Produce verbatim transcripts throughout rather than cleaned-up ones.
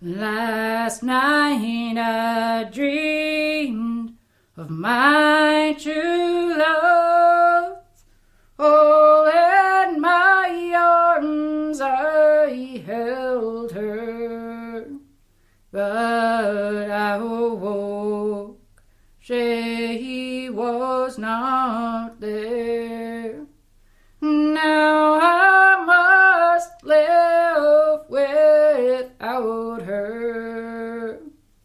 Last night I dreamed of my true love. All in my arms I held her, but I awoke, she was not there. Now I must live without her.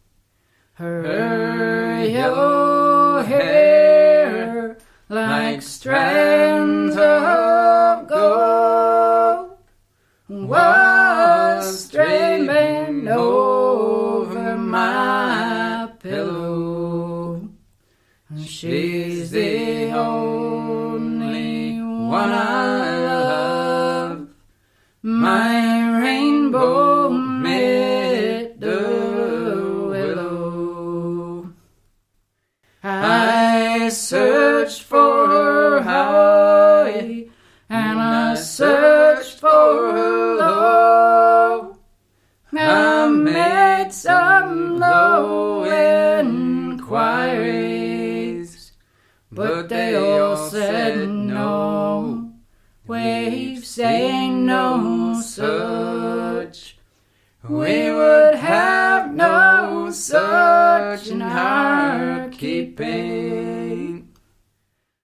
Her yellow hair like strands of gold was streaming over my pillow. She's the only one I love, my rainbow mid the willow. I searched for her high, and I searched for her low. I made some low inquiries, but they all said no. Waves saying no such, we would have no such in our keeping.